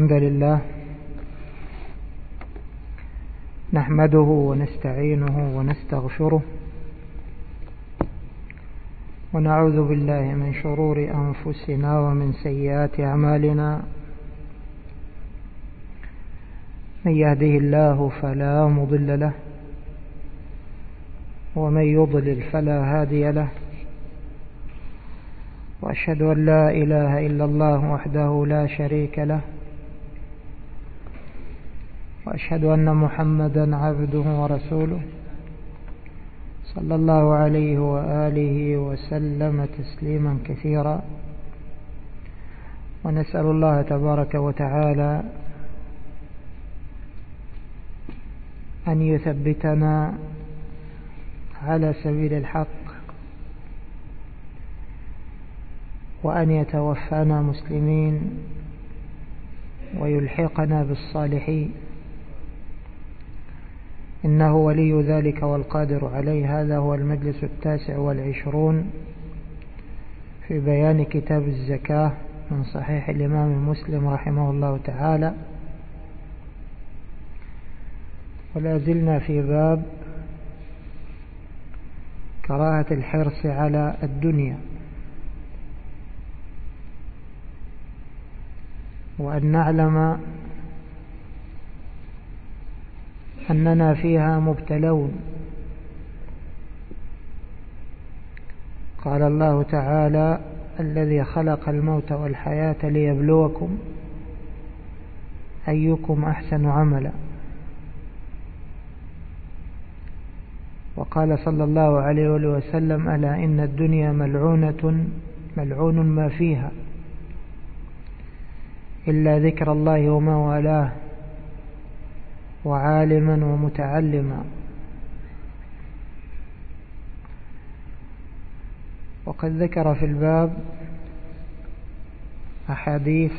الحمد لله نحمده ونستعينه ونستغفره ونعوذ بالله من شرور أنفسنا ومن سيئات أعمالنا. من يهده الله فلا مضل له ومن يضلل فلا هادي له، وأشهد أن لا إله إلا الله وحده لا شريك له، وأشهد أن محمدا عبده ورسوله صلى الله عليه وآله وسلم تسليما كثيرا. ونسأل الله تبارك وتعالى أن يثبتنا على سبيل الحق، وأن يتوفانا مسلمين ويلحقنا بالصالحين، إنه ولي ذلك والقادر عليه. هذا هو المجلس 29 في بيان كتاب الزكاة من صحيح الإمام مسلم رحمه الله تعالى، ولا زلنا في باب كراهة الحرص على الدنيا، وأن نعلم أننا فيها مبتلون. قال الله تعالى: الذي خلق الموت والحياة ليبلوكم أيكم أحسن عملا. وقال صلى الله عليه وسلم: ألا إن الدنيا ملعون ما فيها إلا ذكر الله وما والاه وعالما ومتعلما. وقد ذكر في الباب أحاديث: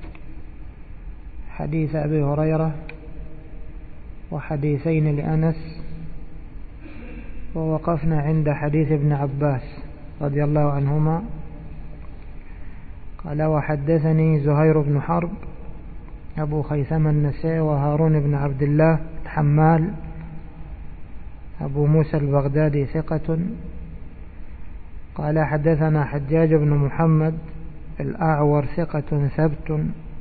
حديث أبي هريرة وحديثين لأنس، ووقفنا عند حديث ابن عباس رضي الله عنهما قال: وحدثني زهير بن حرب أبو خيثمة النسائي وهارون بن عبد الله الحمال أبو موسى البغدادي ثقة، قال: حدثنا حجاج بن محمد الأعور ثقة ثبت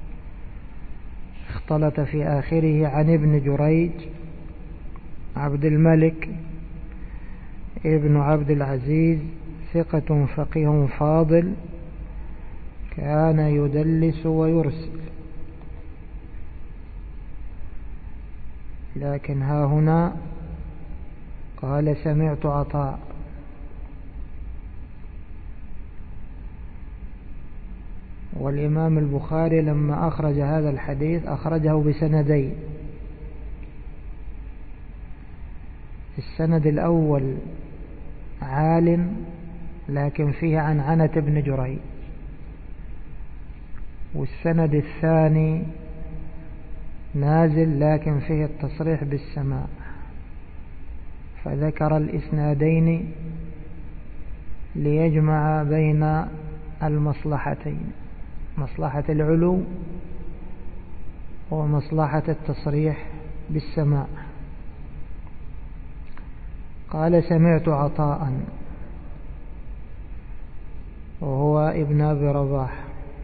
اختلط في آخره، عن ابن جريج عبد الملك ابن عبد العزيز ثقة فقيه فاضل، كان يدلس ويرسل. لكن ها هنا قال: سمعت عطاء. والإمام البخاري لما أخرج هذا الحديث أخرجه بسندين. السند الأول عال لكن فيه عنعنة ابن جريج، والسند الثاني نازل لكن فيه التصريح بالسماع، فذكر الإسنادين ليجمع بين المصلحتين، مصلحة العلو ومصلحة التصريح بالسماع. قال: سمعت عطاء، وهو ابن أبي رباح،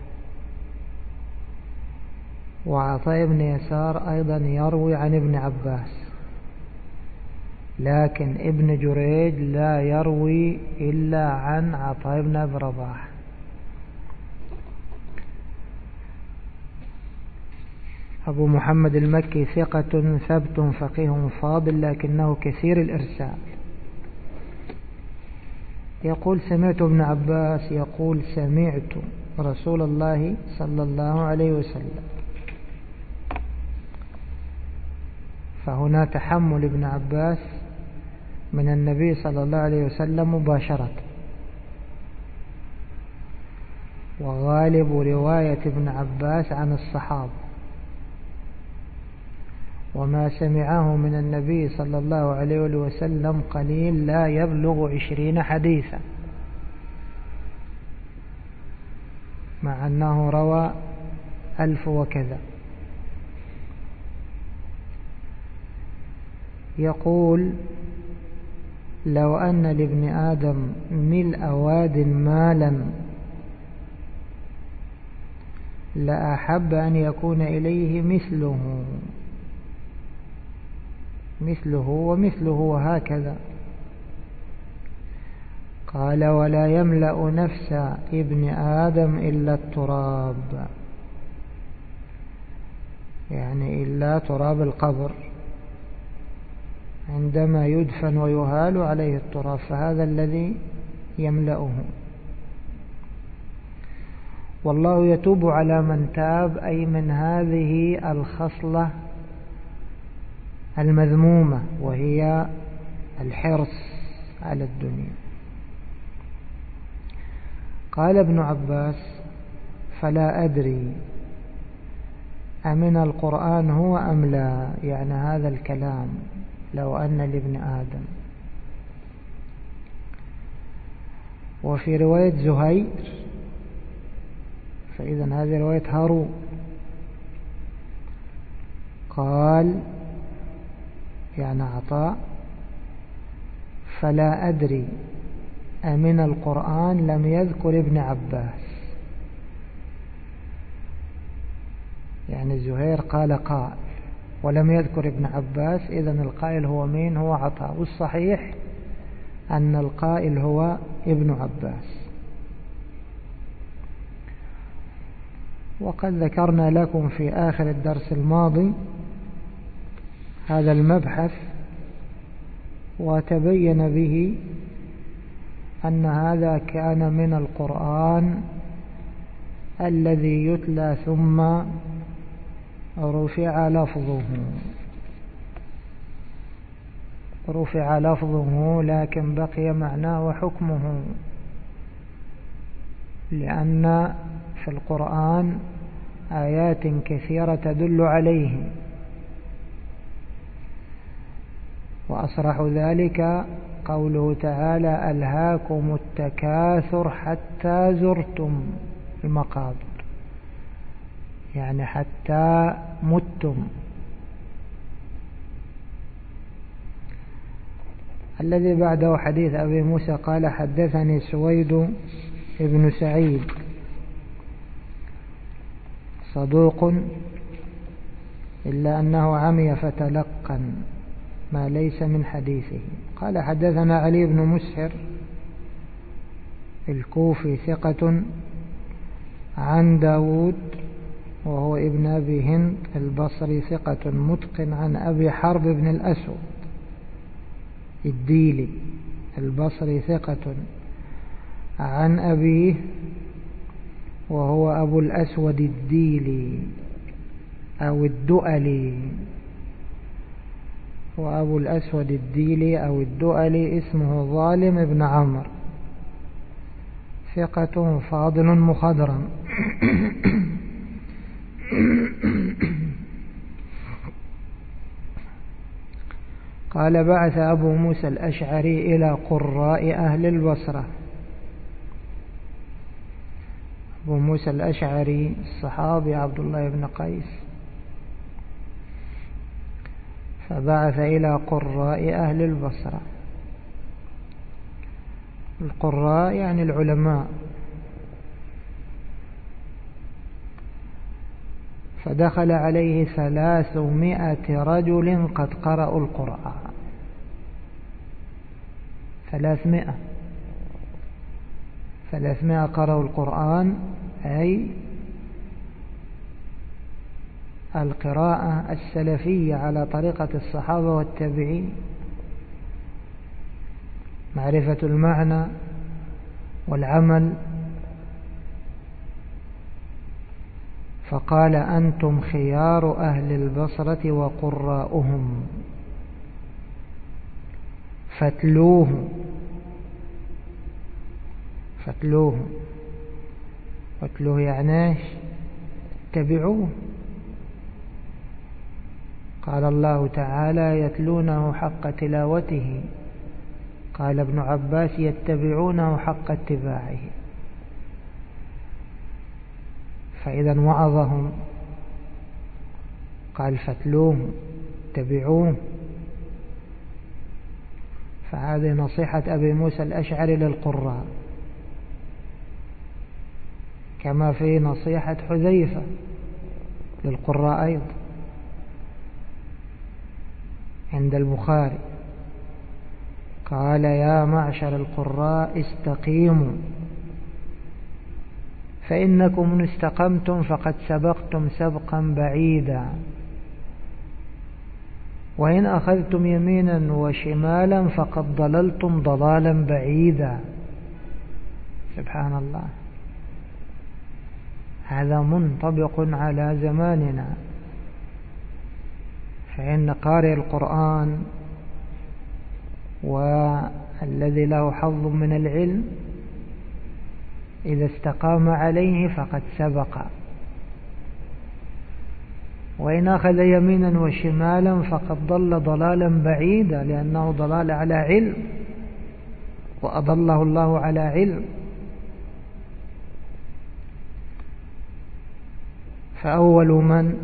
وعطاء بن يسار أيضا يروي عن ابن عباس، لكن ابن جريج لا يروي إلا عن عطاء بن أبي رباح. أبو محمد المكي ثقة ثبت فقيه فاضل، لكنه كثير الإرسال. يقول: سمعت ابن عباس يقول: سمعت رسول الله صلى الله عليه وسلم. فهنا تحمل ابن عباس من النبي صلى الله عليه وسلم مباشرة، وغالب رواية ابن عباس عن الصحابة، وما سمعه من النبي صلى الله عليه وسلم قليل، لا يبلغ 20 حديثا، مع أنه روى 1000 وكذا يقول: لو أن لابن آدم ملء واد مالا لأحب أن يكون إليه مثله ومثله وهكذا. قال: ولا يملأ نفس ابن آدم إلا التراب، يعني إلا تراب القبر، عندما يدفن ويهال عليه التراب، فهذا الذي يملأه. والله يتوب على من تاب، أي من هذه الخصلة المذمومة وهي الحرص على الدنيا. قال ابن عباس: فلا أدري أمن القرآن هو أم لا، يعني هذا الكلام لو أن لابن آدم. وفي رواية زهير، فإذا هذه رواية هارون، قال يعني عطاء: فلا أدري أمن القرآن، لم يذكر ابن عباس. يعني زهير قال ولم يذكر ابن عباس، إذن القائل هو مين؟ هو عطاء. والصحيح أن القائل هو ابن عباس. وقد ذكرنا لكم في آخر الدرس الماضي هذا المبحث، وتبين به أن هذا كان من القرآن الذي يتلى ثم رفع لفظه لكن بقي معناه وحكمه، لأن في القرآن آيات كثيرة تدل عليه، وأصرح ذلك قوله تعالى: ألهاكم التكاثر حتى زرتم المقابر، يعني حتى متم. الذي بعده حديث أبي موسى قال: حدثني سويد ابن سعيد صدوق إلا أنه عمي فتلقن ما ليس من حديثه. قال: حدثنا علي بن مسهر الكوفي ثقة، عن داود وهو ابن أبي هند البصري ثقة متقن، عن أبي حرب بن الأسود الديلي البصري ثقة، عن أبيه وهو أبو الأسود الديلي أو الدؤلي. وأبو الأسود الديلي أو الدؤلي اسمه ظالم بن عمرو، ثقة فاضل مخضرم. قال: بعث أبو موسى الأشعري إلى قراء أهل البصرة. أبو موسى الأشعري الصحابي عبد الله بن قيس، فبعث إلى قراء أهل البصرة. القراء يعني العلماء. فدخل عليه 300 رجل قد قرأوا القرآن. 300 قرأوا القرآن، أي القراءة السلفية على طريقة الصحابة والتابعين، معرفة المعنى والعمل. فقال: أنتم خيار أهل البصرة وقراؤهم فاتلوه. واتلوه يعني اتبعوه. قال الله تعالى: يتلونه حق تلاوته. قال ابن عباس: يتبعونه حق اتباعه. فإذا وعظهم، قال: فاتلوه اتبعوه. فهذه نصيحة أبي موسى الأشعري للقراء، كما في نصيحة حذيفة للقراء أيضا عند البخاري، قال: يا معشر القراء استقيموا، فإنكم إن استقمتم فقد سبقتم سبقا بعيدا، وإن أخذتم يمينا وشمالا فقد ضللتم ضلالا بعيدا. سبحان الله، هذا منطبق على زماننا، فإن قارئ القرآن والذي له حظ من العلم إذا استقام عليه فقد سبق، وإن أخذ يمينا وشمالا فقد ضل ضلالا بعيدا، لأنه ضلال على علم وأضله الله على علم. فأول من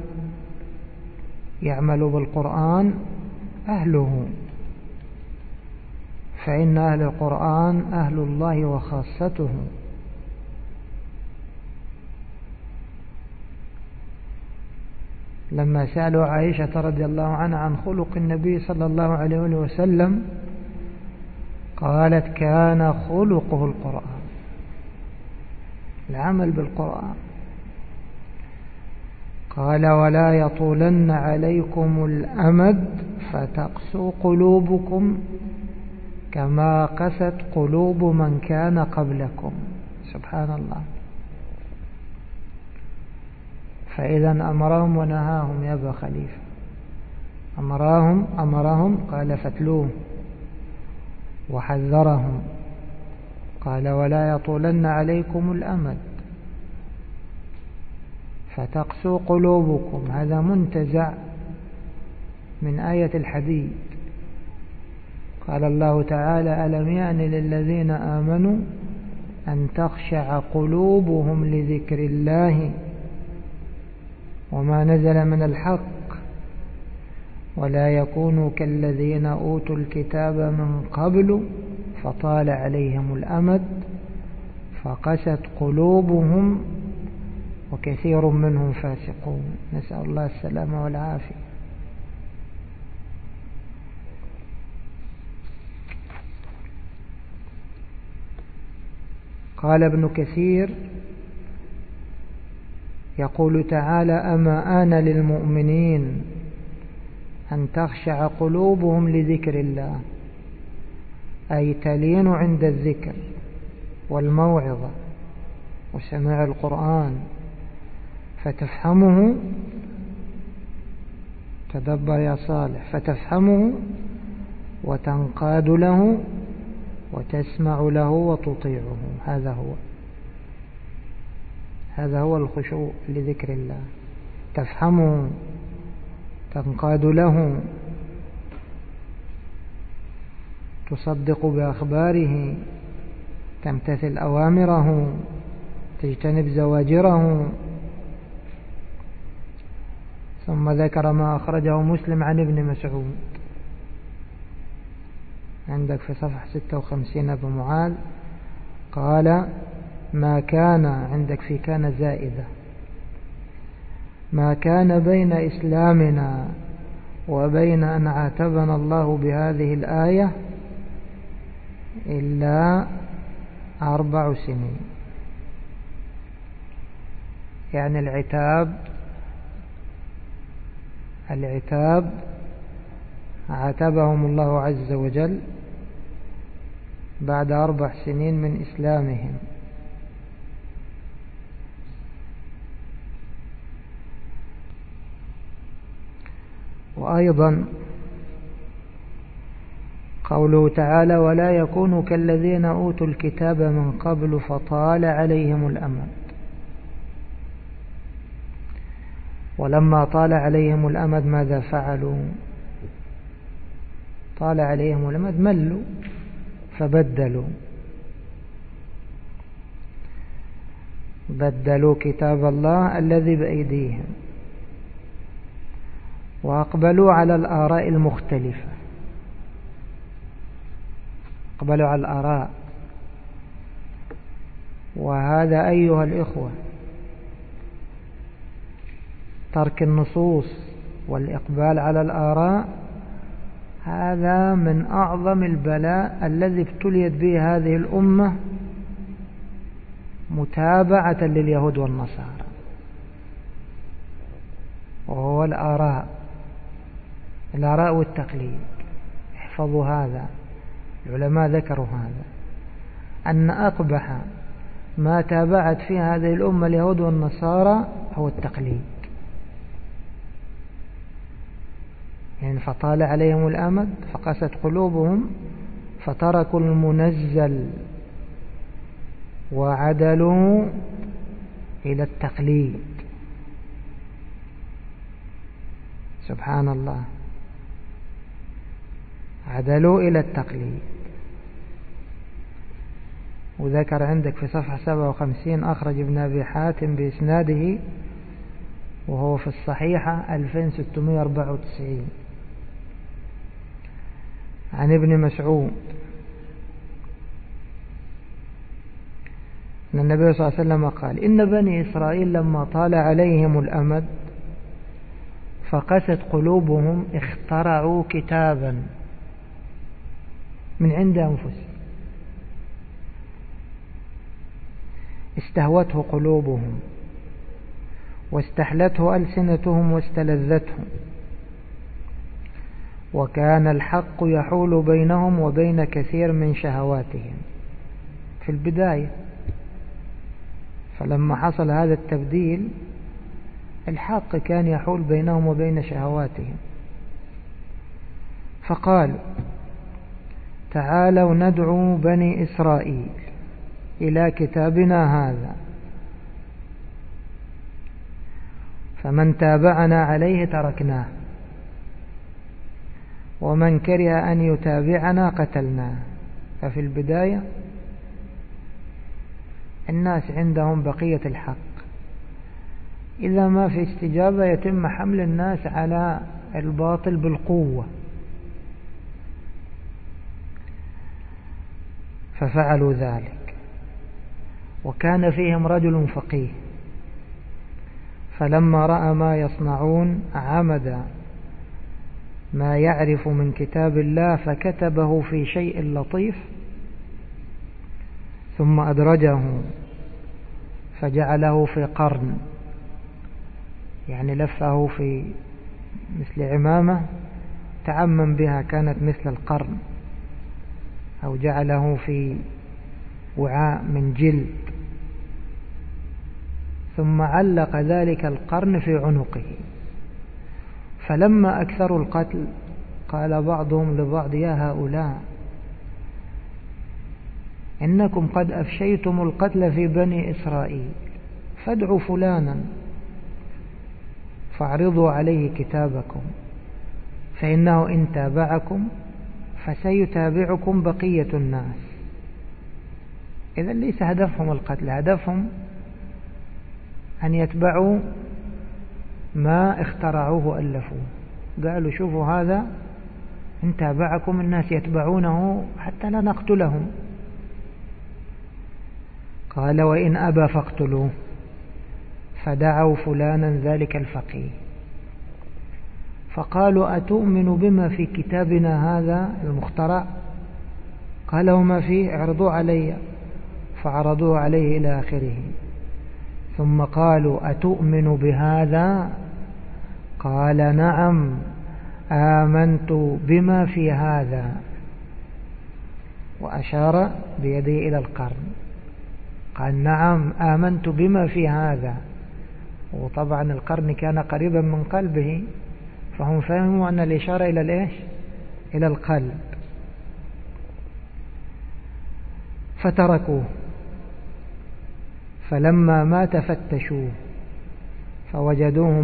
يعمل بالقرآن أهله، فإن أهل القرآن أهل الله وخاصته. لما سألوا عائشة رضي الله عنها عن خلق النبي صلى الله عليه وسلم قالت: كان خلقه القرآن، العمل بالقرآن. قال: ولا يطولن عليكم الأمد فتقسو قلوبكم كما قست قلوب من كان قبلكم. سبحان الله. فإذا أمرهم ونهاهم يا أبا خليفة، أمرهم قال: فتلوه، وحذرهم قال: ولا يطولن عليكم الأمد فتقسو قلوبكم. هذا منتزع من آية الحديد. قال الله تعالى: ألم يأن للذين آمنوا أن تخشع قلوبهم لذكر الله وما نزل من الحق ولا يكونوا كالذين أوتوا الكتاب من قبل فطال عليهم الأمد فقست قلوبهم وكثير منهم فاسقون. نسأل الله السلامة والعافية. قال ابن كثير يقول تعالى: أما آن للمؤمنين أن تخشع قلوبهم لذكر الله، أي تلين عند الذكر والموعظة وسماع القرآن فتفهمه. تدبر يا صالح، فتفهمه وتنقاد له وتسمع له وتطيعه. هذا هو الخشوع لذكر الله، تفهمه، تنقاد له، تصدق بأخباره، تمتثل أوامره، تجتنب زواجره. ثم ذكر ما أخرجه مسلم عن ابن مسعود عندك في صفحة 56 أبو معاذ، قال: ما كان عندك في كان زائدة، ما كان بين إسلامنا وبين أن عاتبنا الله بهذه الآية إلا 4 سنين. يعني العتاب عاتبهم الله عز وجل بعد 4 سنين من إسلامهم. وأيضا قوله تعالى: ولا يكونوا كالذين أوتوا الكتاب من قبل فطال عليهم الأمد. ولما طال عليهم الأمد ماذا فعلوا؟ طال عليهم الأمد، ملوا بدلوا كتاب الله الذي بأيديهم وأقبلوا على الآراء المختلفة. اقبلوا على الآراء. وهذا أيها الإخوة ترك النصوص والإقبال على الآراء هذا من أعظم البلاء الذي ابتليت به هذه الأمة متابعة لليهود والنصارى، وهو الآراء والتقليد. احفظوا هذا، العلماء ذكروا هذا، أن أقبح ما تابعت فيه هذه الأمة اليهود والنصارى هو التقليد. يعني فطال عليهم الأمد فقست قلوبهم فتركوا المنزل وعدلوا إلى التقليد. سبحان الله، عدلوا إلى التقليد. وذكر عندك في صفحة 57 أخرج ابن أبي حاتم بإسناده وهو في الصحيحة 2694 عن ابن مسعود أن النبي صلى الله عليه وسلم قال: إن بني إسرائيل لما طال عليهم الأمد فقست قلوبهم اخترعوا كتابا من عند أنفسهم استهوته قلوبهم واستحلته ألسنتهم واستلذتهم، وكان الحق يحول بينهم وبين كثير من شهواتهم في البداية. فلما حصل هذا التبديل الحق كان يحول بينهم وبين شهواتهم، فقالوا: تعالوا ندعو بني إسرائيل إلى كتابنا هذا، فمن تابعنا عليه تركناه، ومن كره أن يتابعنا قتلناه. ففي البداية الناس عندهم بقية الحق، إذا ما في استجابة يتم حمل الناس على الباطل بالقوة، ففعلوا ذلك. وكان فيهم رجل فقيه فلما رأى ما يصنعون عمد ما يعرف من كتاب الله فكتبه في شيء لطيف ثم أدرجه فجعله في قرن، يعني لفه في مثل عمامة تعمم بها كانت مثل القرن، أو جعله في وعاء من جلد، ثم علق ذلك القرن في عنقه. فلما أكثروا القتل قال بعضهم لبعض: يا هؤلاء إنكم قد أفشيتم القتل في بني إسرائيل، فادعوا فلانا فاعرضوا عليه كتابكم، فإنه إن تابعكم فسيتابعكم بقية الناس. إذا ليس هدفهم القتل، هدفهم أن يتبعوا ما اخترعوه وألفوه. قالوا: شوفوا هذا إن تابعكم الناس يتبعونه حتى لا نقتلهم. قال: وإن أبى فاقتلوه. فدعوا فلانا ذلك الفقيه فقالوا: أتؤمن بما في كتابنا هذا المخترع؟ قال: وما فيه؟ اعرضوا علي. فعرضوه عليه إلى آخره، ثم قالوا: أتؤمن بهذا؟ قال: نعم آمنت بما في هذا، وأشار بيده إلى القرن، قال: نعم آمنت بما في هذا. وطبعا القرن كان قريبا من قلبه، فهم فهموا أن الإشارة إلى الإيش؟ إلى القلب. فتركوه، فلما مات فتشوه فوجدوه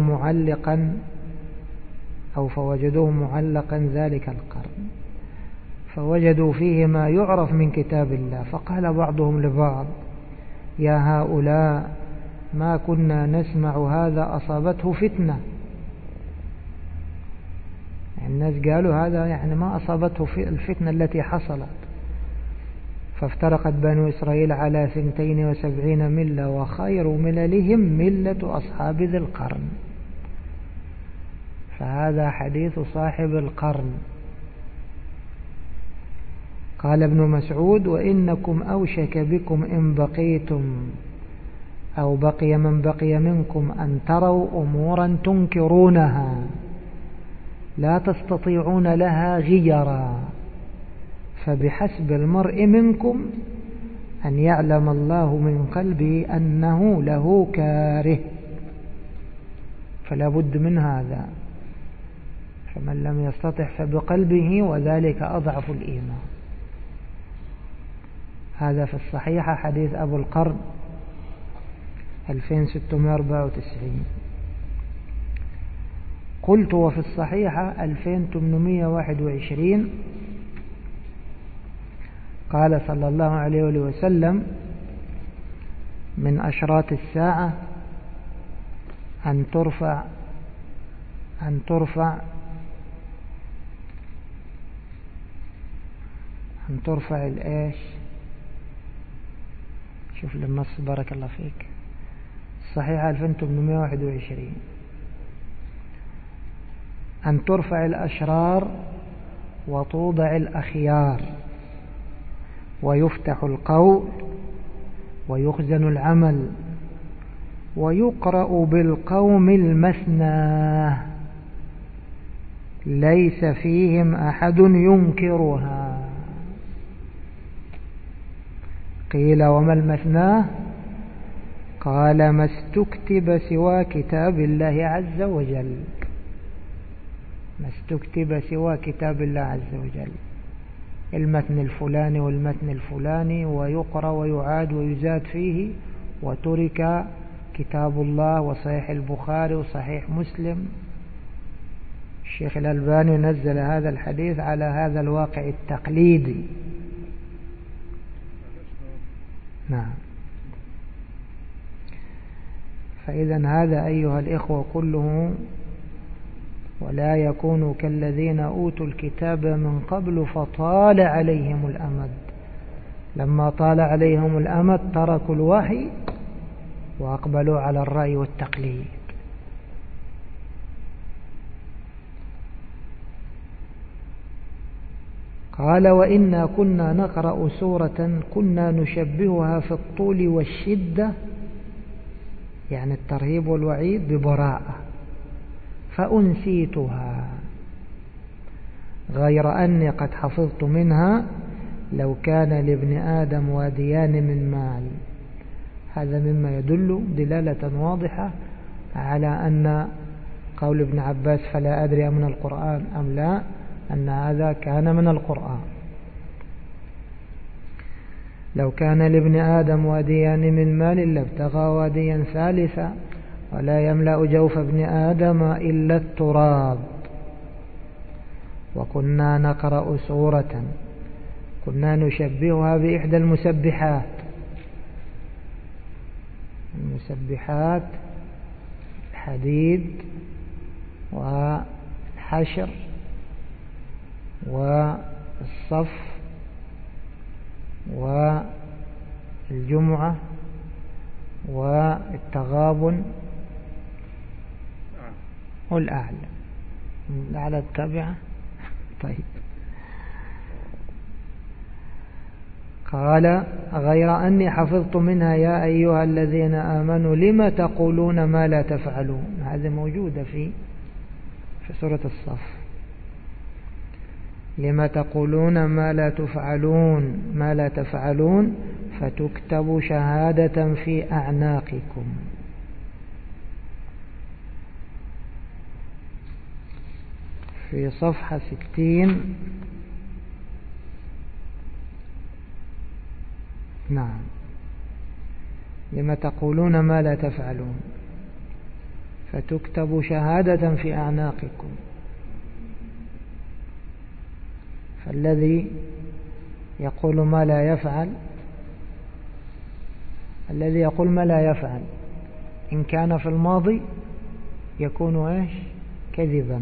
معلقا ذلك القرن، فوجدوا فيه ما يعرف من كتاب الله. فقال بعضهم لبعض: يا هؤلاء ما كنا نسمع هذا أصابته فتنة. يعني الناس قالوا هذا يعني ما أصابته الفتنة التي حصلت، فافترقت بنو إسرائيل على 72 ملة وخير مللهم ملة أصحاب ذي القرن. فهذا حديث صاحب القرن. قال ابن مسعود: وإنكم أوشك بكم إن بقيتم أو بقي من بقي منكم أن تروا أمورا تنكرونها لا تستطيعون لها غيرا، فبحسب المرء منكم أن يعلم الله من قلبه أنه له كاره، فلا بد من هذا. فمن لم يستطع فبقلبه، وذلك أضعف الإيمان. هذا في الصحيحة حديث أبو القرن 2694. قلت: وفي الصحيحة 2821 قال صلى الله عليه وسلم: من أشراط الساعة أن ترفع الإيش. شوف للنص بارك الله فيك. الصحيحة 2821 أن ترفع الأشرار وتوضع الأخيار، ويفتح القول ويخزن العمل، ويقرأ بالقوم المثنى ليس فيهم أحد ينكرها. قيل: وما المثنى؟ قال: ما استكتب سوى كتاب الله عز وجل. ما استكتب سوى كتاب الله عز وجل، المتن الفلاني والمتن الفلاني، ويقرأ ويعاد ويزاد فيه، وترك كتاب الله وصحيح البخاري وصحيح مسلم. الشيخ الألباني نزل هذا الحديث على هذا الواقع التقليدي. نعم. فإذا هذا أيها الإخوة كله ولا يكونوا كالذين أوتوا الكتاب من قبل فطال عليهم الأمد. لما طال عليهم الأمد تركوا الوحي وأقبلوا على الرأي والتقليد. قال: وإنا كنا نقرأ سورة كنا نشبهها في الطول والشدة، يعني الترهيب والوعيد، ببراءة، فأنسيتها، غير أني قد حفظت منها لو كان لابن آدم واديان من مال. هذا مما يدل دلالة واضحة على أن قول ابن عباس فلا أدري من القرآن أم لا، أن هذا كان من القرآن. لو كان لابن آدم واديان من مال لابتغى واديا ثالثا، ولا يملأ جوف ابن آدم إلا التراب. وكنا نقرأ سورة كنا نشبهها بإحدى المسبحات. المسبحات الحديد والحشر والصف والجمعة والتغابن والأعلى. الأعلى التابعة. طيب. قال: غير أني حفظت منها يا أيها الذين آمنوا لم تقولون ما لا تفعلون. هذا موجودة في سورة الصف. لم تقولون ما لا تفعلون، ما لا تفعلون، فتكتب شهادة في أعناقكم. في صفحة 60. نعم. لم تقولون ما لا تفعلون فتكتب شهادة في أعناقكم. فالذي يقول ما لا يفعل، الذي يقول ما لا يفعل إن كان في الماضي يكون إيش؟ كذبا،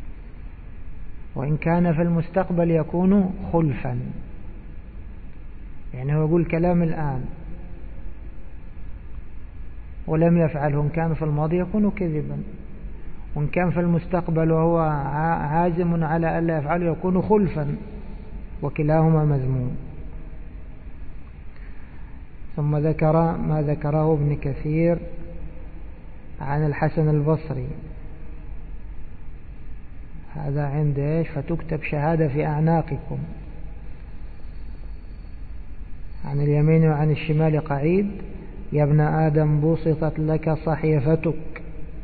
وإن كان في المستقبل يكون خلفا. يعني هو يقول كلام الآن ولم يفعله، إن كان في الماضي يكون كذبا، وإن كان في المستقبل وهو عازم على ألا يفعله يكون خلفا، وكلاهما مذموم. ثم ذكر ما ذكره ابن كثير عن الحسن البصري، هذا عند إيش؟ فتكتب شهادة في أعناقكم، عن اليمين وعن الشمال قعيد، يا ابن آدم بسطت لك صحيفتك،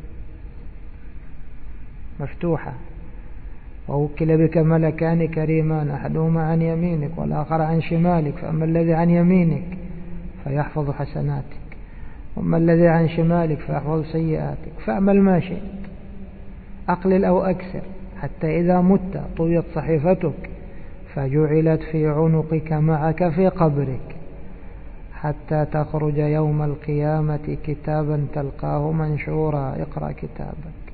مفتوحة، ووكل بك ملكان كريمان، أحدهما عن يمينك والآخر عن شمالك، فأما الذي عن يمينك فيحفظ حسناتك، وأما الذي عن شمالك فيحفظ سيئاتك، فأعمل ما شئت، أقلل أو أكثر، حتى إذا مت طويت صحيفتك فجعلت في عنقك معك في قبرك، حتى تخرج يوم القيامة كتابا تلقاه منشورا، اقرأ كتابك.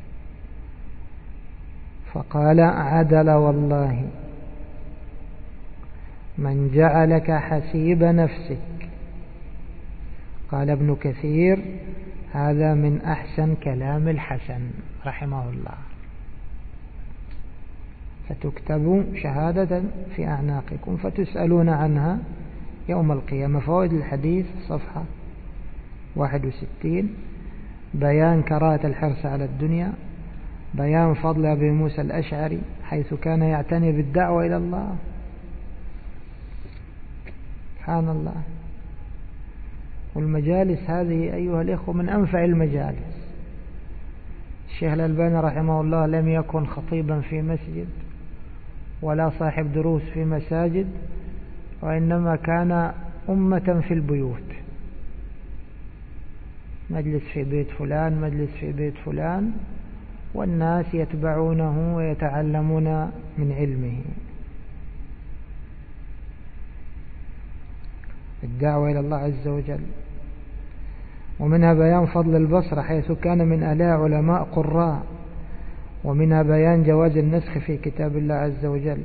فقال عدل والله من جعلك حسيب نفسك. قال ابن كثير هذا من أحسن كلام الحسن رحمه الله. فتكتب شهادة في أعناقكم فتسألون عنها يوم القيامة. فوائد الحديث صفحة 61. بيان كراهة الحرص على الدنيا، بيان فضل أبي موسى الأشعري حيث كان يعتني بالدعوة إلى الله، سبحان الله. والمجالس هذه أيها الإخوة من أنفع المجالس. الشيخ الألباني رحمه الله لم يكن خطيبا في مسجد ولا صاحب دروس في مساجد، وإنما كان أمة في البيوت، مجلس في بيت فلان، مجلس في بيت فلان، والناس يتبعونه ويتعلمون من علمه. الدعوة إلى الله عز وجل. ومنها بيان فضل البصرة حيث كان من آلاء علماء قراء، ومنها بيان جواز النسخ في كتاب الله عز وجل.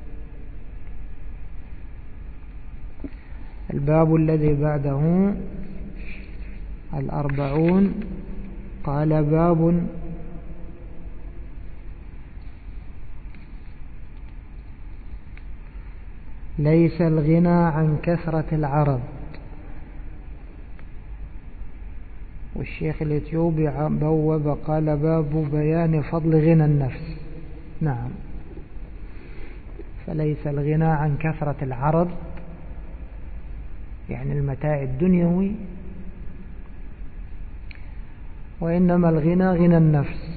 الباب الذي بعده 40 قال باب ليس الغنى عن كثرة العرض. والشيخ الإثيوبي بوب قال باب بيان فضل غنى النفس. نعم، فليس الغنى عن كثرة العرض يعني المتاع الدنيوي، وإنما الغنى غنى النفس.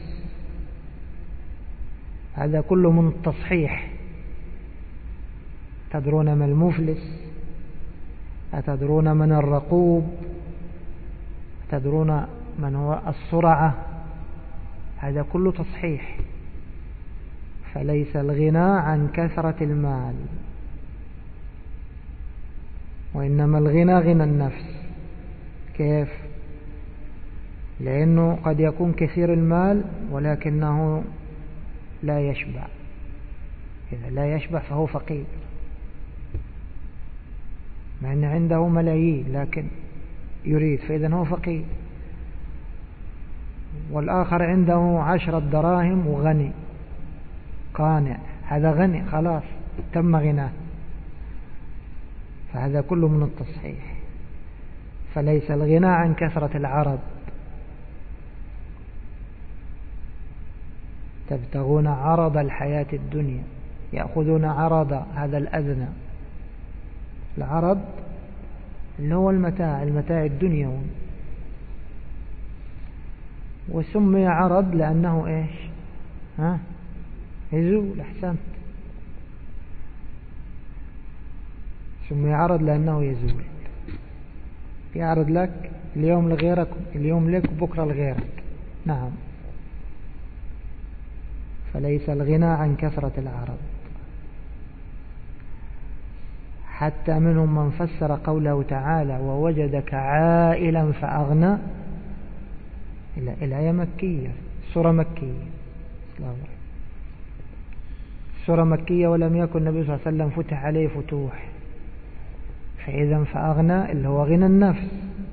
هذا كله من التصحيح. تدرون ما المفلس؟ أتدرون من الرقوب؟ أتدرون من هو الصرعة؟ هذا كله تصحيح. فليس الغنى عن كثرة المال، وإنما الغنى غنى النفس. كيف؟ لأنه قد يكون كثير المال ولكنه لا يشبع. إذا لا يشبع فهو فقير، مع أن عنده ملايين لكن يريد، فإذا هو فقير. والآخر عنده 10 دراهم وغني قانع، هذا غني خلاص تم غناه. فهذا كله من التصحيح. فليس الغنى عن كثرة العرض. تبتغون عرض الحياة الدنيا، يأخذون عرض هذا الأدنى. العرض اللي هو المتاع الدنيوي، وسمي عرض لأنه إيش؟ يزول. أحسنت، سمي عرض لأنه يزول. يعرض لك اليوم لغيرك، اليوم لك بكرة لغيرك. نعم. فليس الغنى عن كثرة العرض. حتى منهم من فسر قوله تعالى ووجدك عائلا فأغنى. الآية مكية، سورة مكية، سورة مكية، ولم يكن النبي صلى الله عليه وسلم فتح عليه فتوح فإذا فأغنى اللي هو غنى النفس.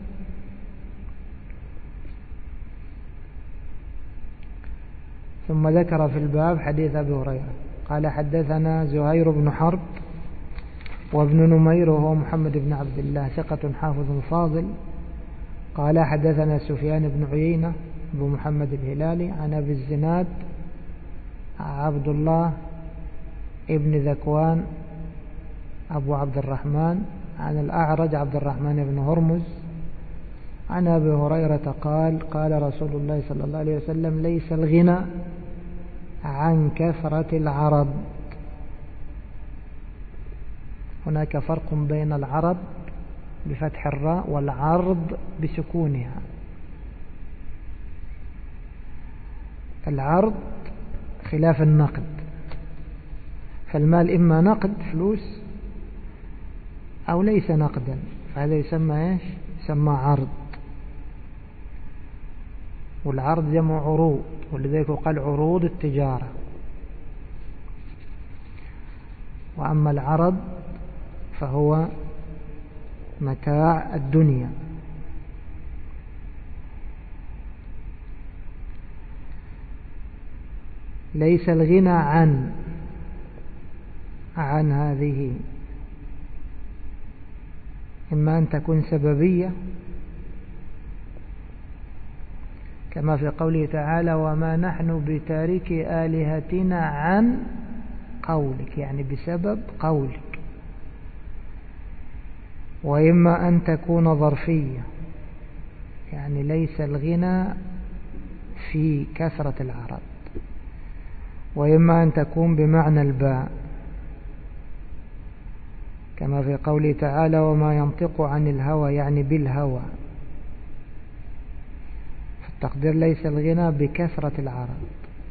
ثم ذكر في الباب حديث أبي هريرة قال حدثنا زهير بن حرب وابن نمير وهو محمد بن عبد الله ثقة حافظ فاضل قال حدثنا سفيان بن عيينة أبو محمد الهلالي عن أبي الزناد عبد الله ابن ذكوان أبو عبد الرحمن عن الأعرج عبد الرحمن بن هرمز عن أبي هريرة قال قال رسول الله صلى الله عليه وسلم ليس الغنى عن كثرة العرض. هناك فرق بين العرض بفتح الراء والعرض بسكونها. العرض خلاف النقد، فالمال إما نقد فلوس أو ليس نقدا، فهذا يسمى إيش؟ يسمى عرض. والعرض جمع عروض، ولذلك قال عروض التجارة. وأما العرض فهو متاع الدنيا. ليس الغنى عن هذه إما أن تكون سببية كما في قوله تعالى وما نحن بتارك آلهتنا عن قولك، يعني بسبب قولك. وإما أن تكون ظرفية، يعني ليس الغنى في كثرة العرض. وإما أن تكون بمعنى الباء كما في قوله تعالى وما ينطق عن الهوى، يعني بالهوى. فالتقدير ليس الغنى بكثرة العرض،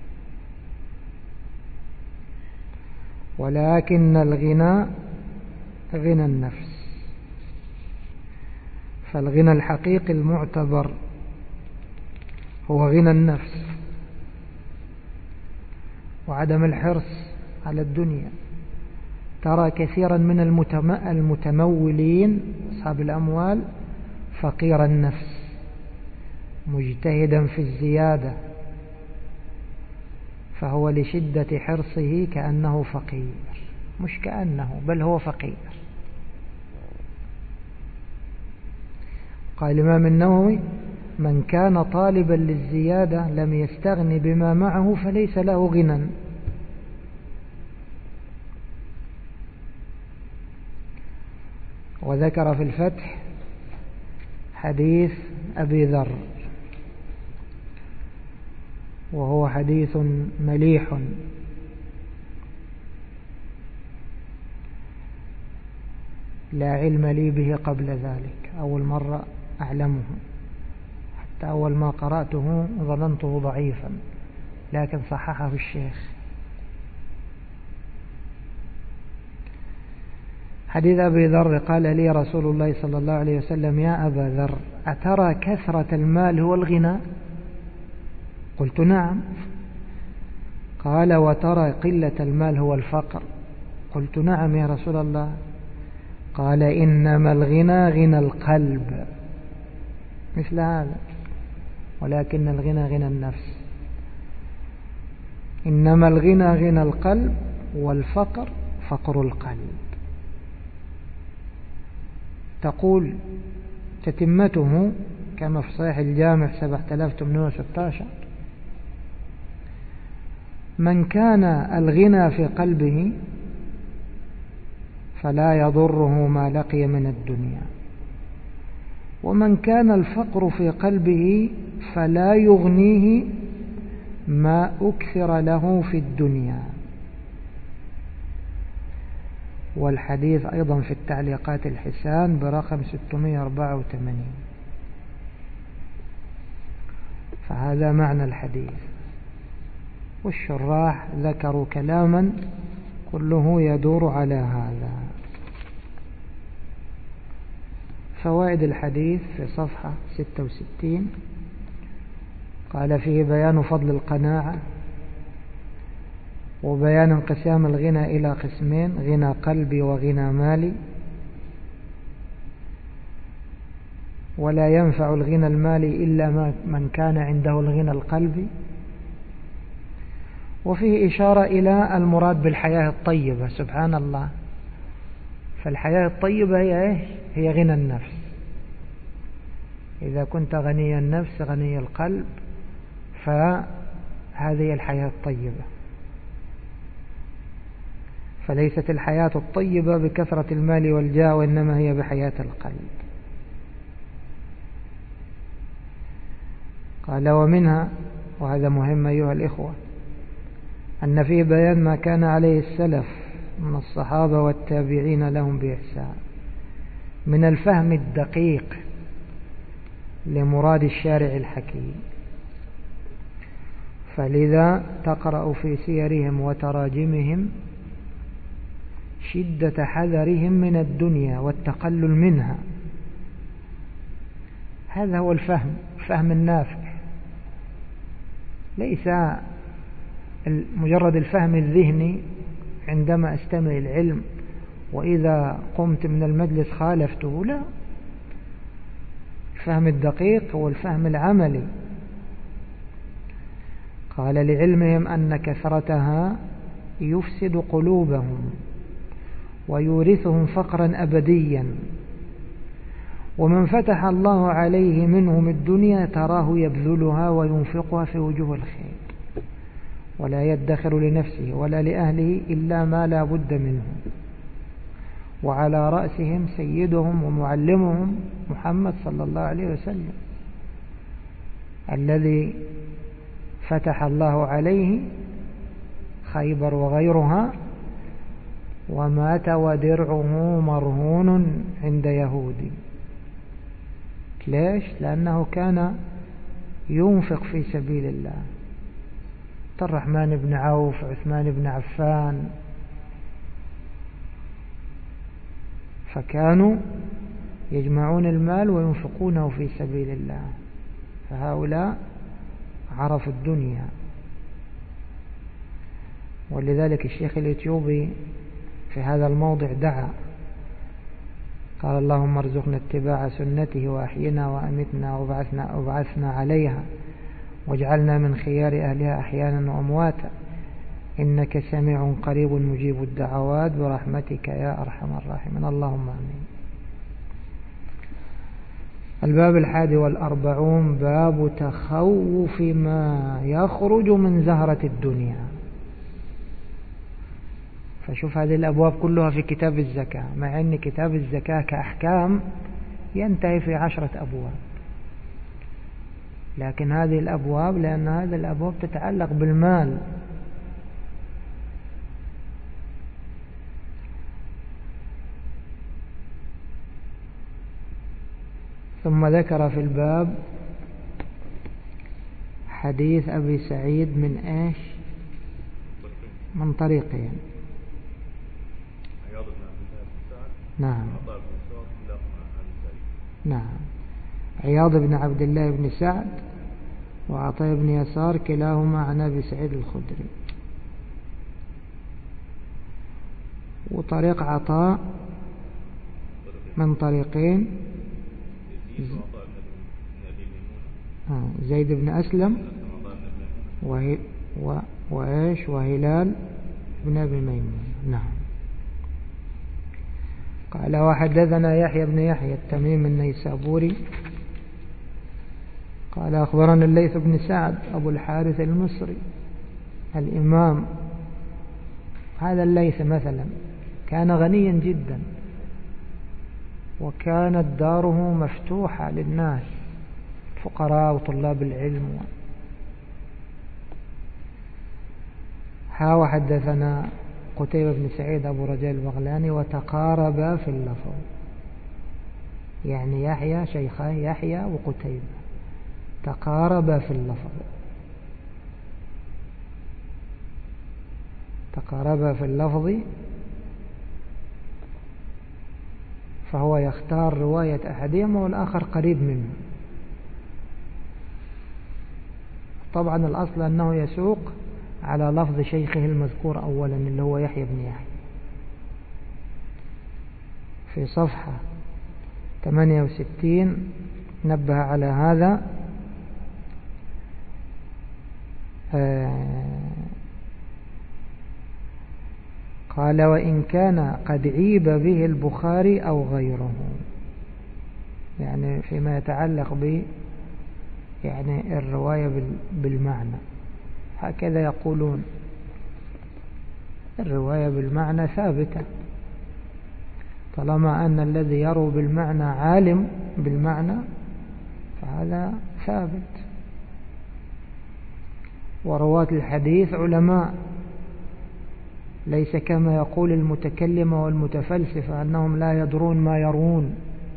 ولكن الغنى غنى النفس. فالغنى الحقيقي المعتبر هو غنى النفس وعدم الحرص على الدنيا. ترى كثيرا من المتمولين أصحاب الأموال فقير النفس مجتهدا في الزيادة، فهو لشدة حرصه كأنه فقير، مش كأنه بل هو فقير. قال الإمام النووي من كان طالبا للزيادة لم يستغن بما معه فليس له غنى. وذكر في الفتح حديث أبي ذر وهو حديث مليح لا علم لي به قبل ذلك، أول مرة أعلمه، حتى أول ما قرأته ظننته ضعيفا لكن صححه الشيخ. حديث أبي ذر قال لي رسول الله صلى الله عليه وسلم يا أبا ذر أترى كثرة المال هو الغنى؟ قلت نعم. قال وترى قلة المال هو الفقر؟ قلت نعم يا رسول الله. قال إنما الغنى غنى القلب، مثل هذا، ولكن الغنى غنى النفس. إنما الغنى غنى القلب والفقر فقر القلب. تقول تتمته كما في صحيح الجامع 7816 من كان الغنى في قلبه فلا يضره ما لقي من الدنيا، ومن كان الفقر في قلبه فلا يغنيه ما أكثر له في الدنيا. والحديث أيضا في التعليقات الحسان برقم 684. فهذا معنى الحديث. والشراح ذكروا كلاما كله يدور على هذا. فوائد الحديث في صفحة 66 قال فيه بيان فضل القناعة وبيان انقسام الغنى إلى قسمين: غنى قلبي وغنى مالي. ولا ينفع الغنى المالي إلا من كان عنده الغنى القلبي. وفيه إشارة إلى المراد بالحياة الطيبة. سبحان الله، فالحياة الطيبة هي إيش؟ هي غنى النفس. إذا كنت غني النفس غني القلب فهذه الحياة الطيبة. فليست الحياة الطيبة بكثرة المال والجاه، وإنما هي بحياة القلب. قال ومنها، وهذا مهم أيها الإخوة، أن فيه بيان ما كان عليه السلف من الصحابة والتابعين لهم بإحسان من الفهم الدقيق لمراد الشارع الحكيم. فلذا تقرأ في سيرهم وتراجمهم شدة حذرهم من الدنيا والتقلل منها. هذا هو الفهم النافع، ليس مجرد الفهم الذهني عندما أستمع العلم وإذا قمت من المجلس خالفته، لا. الفهم الدقيق هو الفهم العملي. قال لعلمهم أن كثرتها يفسد قلوبهم ويورثهم فقرا أبديا، ومن فتح الله عليه منهم الدنيا تراه يبذلها وينفقها في وجوه الخير، ولا يدخر لنفسه ولا لأهله إلا ما لا بد منه. وعلى رأسهم سيدهم ومعلمهم محمد صلى الله عليه وسلم، الذي فتح الله عليه خيبر وغيرها، ومات ودرعه مرهون عند يهودي. ليش؟ لأنه كان ينفق في سبيل الله. عبد الرحمن بن عوف، عثمان بن عفان، فكانوا يجمعون المال وينفقونه في سبيل الله. فهؤلاء عرفوا الدنيا. ولذلك الشيخ الإثيوبي في هذا الموضع دعا، قال اللهم ارزقنا اتباع سنته وأحينا وأمتنا وابعثنا عليها واجعلنا من خيار أهلها أحيانا وأمواتا إنك سميع قريب مجيب الدعوات برحمتك يا أرحم الراحمين. اللهم آمين. الباب 41 باب تخوف ما يخرج من زهرة الدنيا. فشوف هذه الأبواب كلها في كتاب الزكاة، مع أن كتاب الزكاة كأحكام ينتهي في 10 أبواب، لكن هذه الأبواب لأن هذه الأبواب تتعلق بالمال. ثم ذكر في الباب حديث أبي سعيد من إيش؟ من طريقين. نعم نعم، عياض بن عبد الله بن سعد وعطاء بن يسار كلاهما عن أبي سعيد الخدري. وطريق عطاء من طريقين، زيد بن أسلم وإيش وهلال بن أبي ميمون. نعم. قال وحدثنا يحيى بن يحيى التميمي النيسابوري قال أخبرنا الليث بن سعد أبو الحارث المصري الإمام. هذا الليث مثلا كان غنيا جدا، وكانت داره مفتوحة للناس، فقراء وطلاب العلم. وحدثنا قتيبة بن سعيد أبو رجاء البغلاني وتقاربا في اللفظ، يعني يحيى شيخان يحيى وقتيبة تقاربا في اللفظ، تقاربا في اللفظ، فهو يختار رواية أحدهما والآخر قريب منه. طبعا الأصل أنه يسوق على لفظ شيخه المذكور أولا اللي هو يحيى بن يحيى. في صفحة 68 نبه على هذا. قال وإن كان قد عيب به البخاري أو غيره، يعني فيما يتعلق ب يعني الرواية بالمعنى، هكذا يقولون الرواية بالمعنى ثابتة، طالما أن الذي يروي بالمعنى عالم بالمعنى فهذا ثابت. ورواة الحديث علماء، ليس كما يقول المتكلم والمتفلسفة أنهم لا يدرون ما يروون.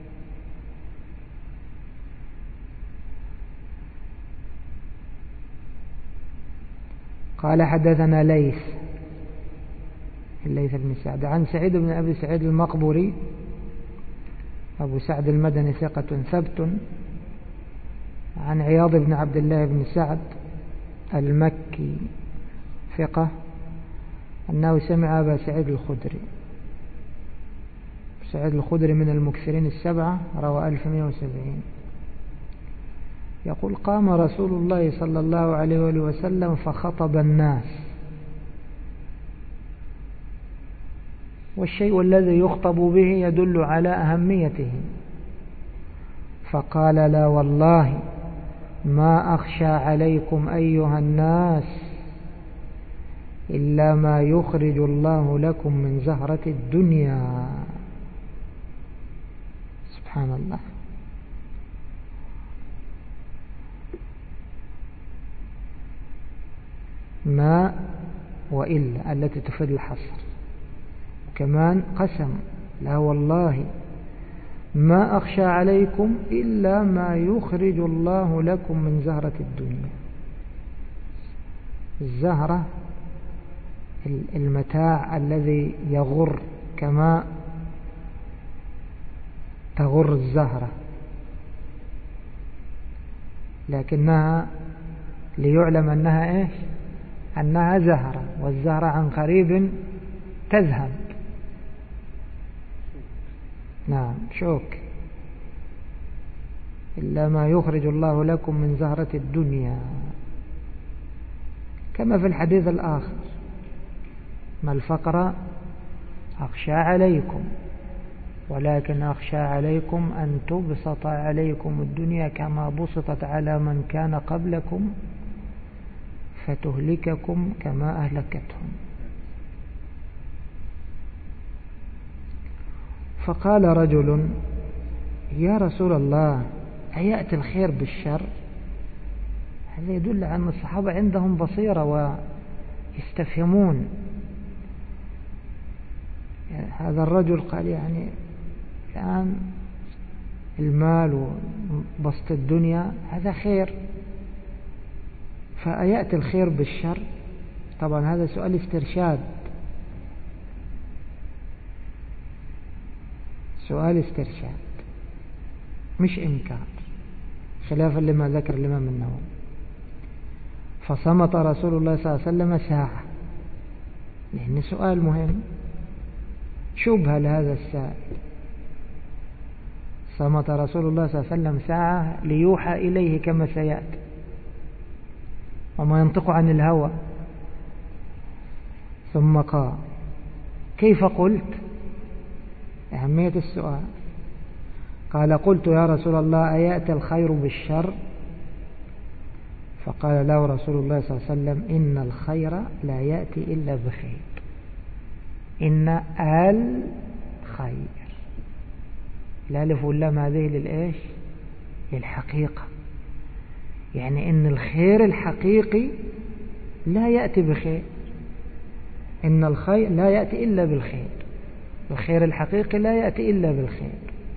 قال حدثنا الليث بن سعد عن سعيد بن أبي سعيد المقبري أبو سعد المدني ثقة ثبت، عن عياض بن عبد الله بن سعد المكي ثقة أنه سمع أبا سعيد الخدري. سعيد الخدري من المكثرين السبعة، روى 1170، يقول قام رسول الله صلى الله عليه وآله وسلم فخطب الناس، والشيء الذي يخطب به يدل على أهميته، فقال لا والله ما أخشى عليكم أيها الناس إلا ما يخرج الله لكم من زهرة الدنيا. سبحان الله. ما وإلا التي تفيد الحصر، كمان قسم لا والله ما أخشى عليكم إلا ما يخرج الله لكم من زهرة الدنيا. الزهرة المتاع الذي يغر كما تغر الزهرة، لكنها ليعلم أنها إيش؟ أنها زهرة، والزهرة عن قريب تذهب. نعم شوك. إلا ما يخرج الله لكم من زهرة الدنيا، كما في الحديث الآخر ما الفقر أخشى عليكم ولكن أخشى عليكم أن تبسط عليكم الدنيا كما بسطت على من كان قبلكم فتهلككم كما أهلكتهم. فقال رجل يا رسول الله أيأتي الخير بالشر؟ هذا يدل على أن الصحابة عندهم بصيرة ويستفهمون. يعني هذا الرجل قال يعني الآن المال وبسط الدنيا هذا خير، فأيأتي الخير بالشر؟ طبعا هذا سؤال استرشاد، سؤال استرشاد مش إنكار، خلافا لما ذكر الإمام النووي. فصمت رسول الله صلى الله عليه وسلم ساعة، لأن سؤال مهم، شبهة لهذا السائل. صمت رسول الله صلى الله عليه وسلم ساعة ليوحى إليه كما سيأتي، وما ينطق عن الهوى. ثم قال كيف قلت؟ أهمية السؤال. قال قلت يا رسول الله أيأتي الخير بالشر؟ فقال له رسول الله صلى الله عليه وسلم إن الخير لا يأتي إلا بخير. إن الخير، الألف واللام هذه للإيش؟ للحقيقة، يعني إن الخير الحقيقي لا يأتي بخير، إن الخير لا يأتي إلا بالخير، الخير الحقيقي لا يأتي إلا بالخير.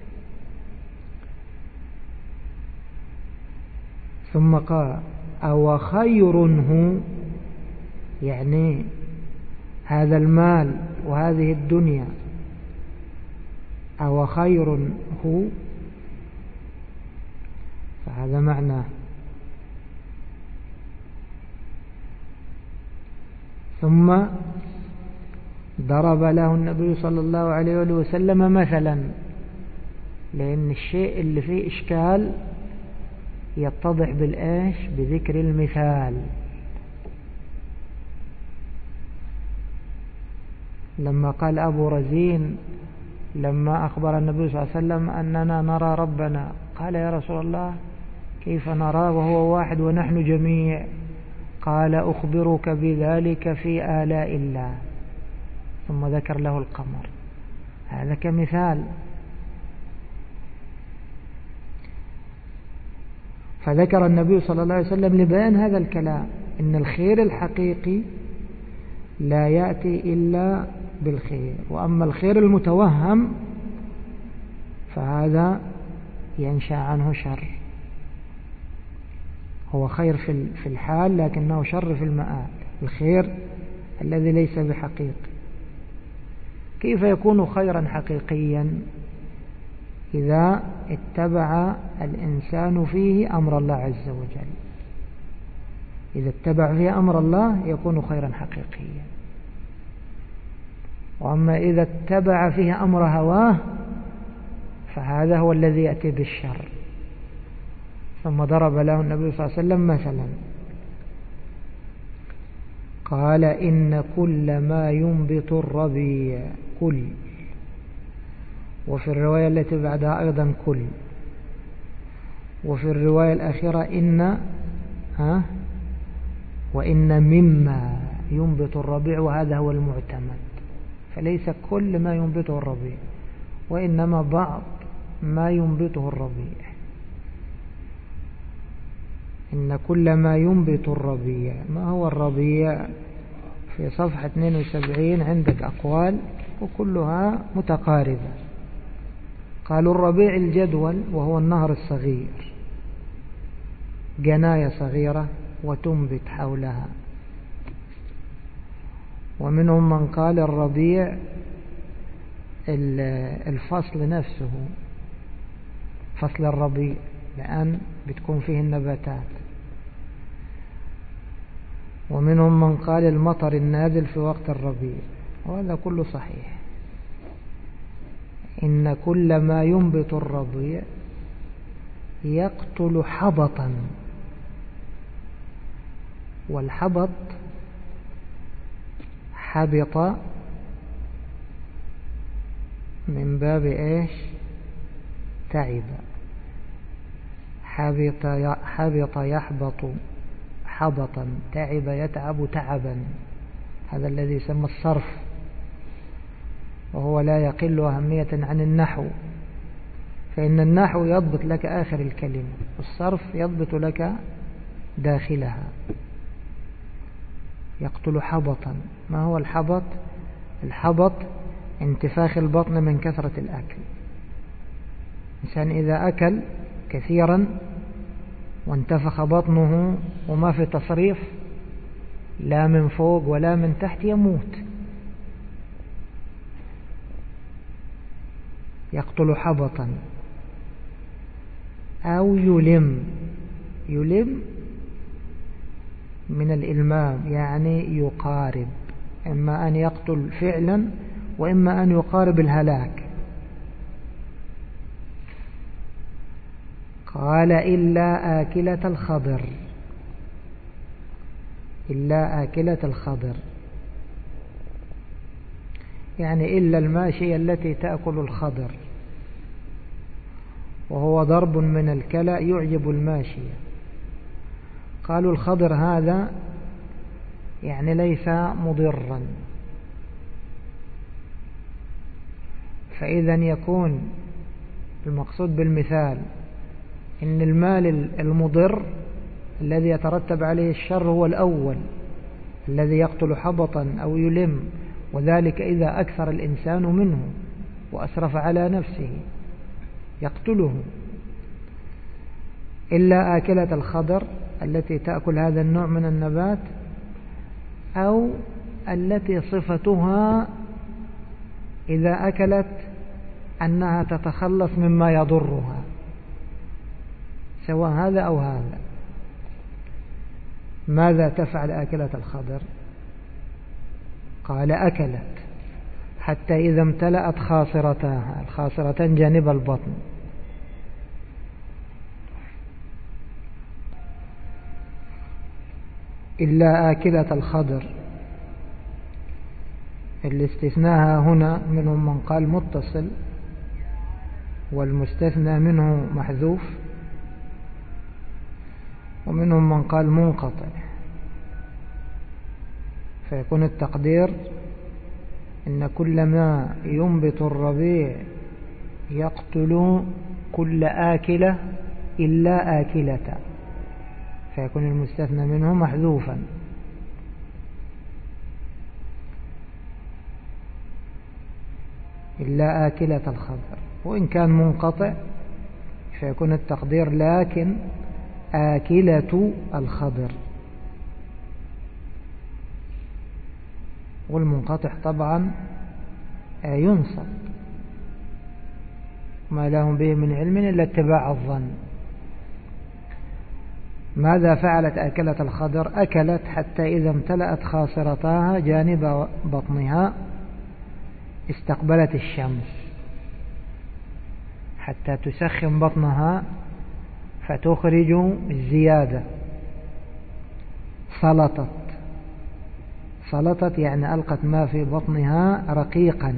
ثم قال أو خير هو، يعني هذا المال وهذه الدنيا أو خير هو، فهذا معناه. ثم ضرب له النبي صلى الله عليه وسلم مثلا، لأن الشيء اللي فيه إشكال يتضح بالإيش؟ بذكر المثال. لما قال أبو رزين لما أخبر النبي صلى الله عليه وسلم أننا نرى ربنا، قال يا رسول الله كيف نرى وهو واحد ونحن جميع؟ قال أخبرك بذلك في آلاء الله، ثم ذكر له القمر. هذا كمثال. فذكر النبي صلى الله عليه وسلم لبيان هذا الكلام إن الخير الحقيقي لا يأتي إلا بالخير، وأما الخير المتوهم فهذا ينشأ عنه شر. هو خير في الحال لكنه شر في المآل، الخير الذي ليس بحقيقي. كيف يكون خيرا حقيقيا؟ إذا اتبع الإنسان فيه أمر الله عز وجل. إذا اتبع فيه أمر الله يكون خيرا حقيقيا. وأما إذا اتبع فيه أمر هواه فهذا هو الذي يأتي بالشر. ثم ضرب له النبي صلى الله عليه وسلم مثلا، قال إن كل ما ينبت الربيع كل، وفي الرواية التي بعدها أيضا كل، وفي الرواية الأخيرة وإن مما ينبت الربيع، وهذا هو المعتمد. فليس كل ما ينبته الربيع، وإنما بعض ما ينبته الربيع. إن كل ما ينبت الربيع. ما هو الربيع؟ في صفحة 72 عندك أقوال وكلها متقاربة. قالوا الربيع الجدول، وهو النهر الصغير، جناية صغيرة وتنبت حولها. ومنهم من قال الربيع الفصل نفسه، فصل الربيع، لأن بتكون فيه النباتات. ومنهم من قال المطر النازل في وقت الربيع، وهذا كله صحيح. إن كل ما ينبت الربيع يقتل حبطا، والحبط حبط من باب إيش؟ تعب. حبط يحبط حبطا، تعب يتعب تعبا. هذا الذي يسمى الصرف، وهو لا يقل أهمية عن النحو، فإن النحو يضبط لك آخر الكلمة، والصرف يضبط لك داخلها. يقتل حبطا. ما هو الحبط؟ الحبط انتفاخ البطن من كثرة الأكل. إنسان إذا أكل كثيرا وانتفخ بطنه وما في تصريف لا من فوق ولا من تحت يموت. يقتل حبطا. أو يلم من الإلمام، يعني يقارب، إما أن يقتل فعلا وإما أن يقارب الهلاك. قال إلا آكلة الخضر، إلا آكلة الخضر، يعني إلا الماشية التي تأكل الخضر، وهو ضرب من الكلأ يعجب الماشية. قالوا الخضر هذا يعني ليس مضرا، فإذا يكون المقصود بالمثال إن المال المضر الذي يترتب عليه الشر هو الأول الذي يقتل حبطا أو يلم، وذلك إذا أكثر الإنسان منه وأسرف على نفسه يقتله. إلا آكلة الخضر التي تأكل هذا النوع من النبات، أو التي صفتها إذا أكلت أنها تتخلص مما يضرها، سواء هذا أو هذا. ماذا تفعل آكلة الخضر؟ قال أكلت حتى إذا امتلأت خاصرتان جانب البطن، إلا آكلة الخضر. الاستثناء هنا منهم من قال متصل والمستثنى منه محذوف، ومنهم من قال منقطع، فيكون التقدير إن كل ما ينبت الربيع يقتل كل آكلة إلا آكلة، فيكون المستثنى منه محذوفا. إلا آكلة الخضر. وإن كان منقطع فيكون التقدير لكن آكلة الخضر. والمنقطع طبعا ينصب، ما لهم به من علم إلا اتباع الظن. ماذا فعلت آكلة الخضر؟ أكلت حتى إذا امتلأت خاصرتها جانب بطنها استقبلت الشمس حتى تسخن بطنها فتخرج الزيادة. سلطت يعني ألقت ما في بطنها رقيقا.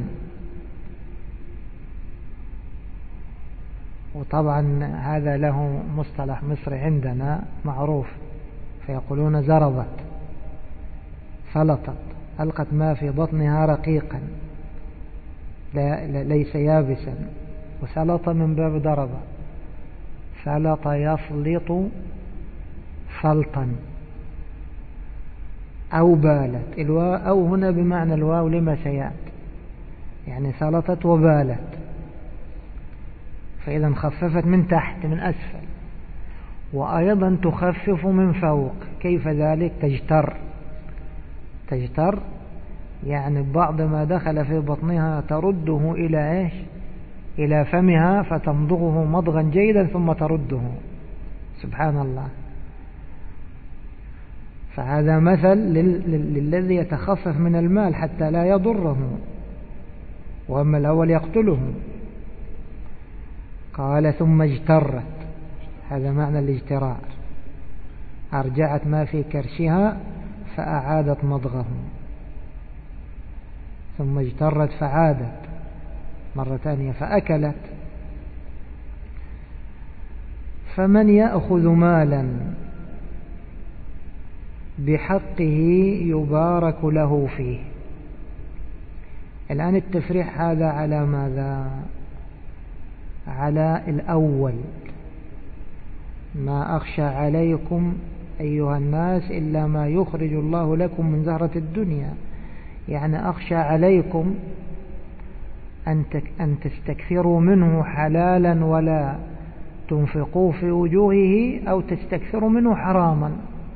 وطبعا هذا له مصطلح مصري عندنا معروف، فيقولون زربت. سلطت، ألقت ما في بطنها رقيقا ليس يابسا. وسلط من باب ضرب، سلط يسلط سلطا. أو بالت، الواو أو هنا بمعنى الواو لما سيأتي، يعني سلطت وبالت، فإذا خففت من تحت من أسفل، وأيضا تخفف من فوق. كيف ذلك؟ تجتر يعني بعض ما دخل في بطنها ترده إلى إيش؟ إلى فمها فتمضغه مضغا جيدا ثم ترده. سبحان الله. فهذا مثل للذي يتخفف من المال حتى لا يضره، وأما الأول يقتله. قال ثم اجترت، هذا معنى الاجتراء، أرجعت ما في كرشها فأعادت مضغه. ثم اجترت فعادت مرة ثانية فأكلت. فمن يأخذ مالا بحقه يبارك له فيه. الآن التفريح هذا على ماذا؟ على الأول، ما أخشى عليكم أيها الناس إلا ما يخرج الله لكم من زهرة الدنيا. يعني أخشى عليكم أن تستكثروا منه حلالا ولا تنفقوا في وجوهه، أو تستكثروا منه حراما.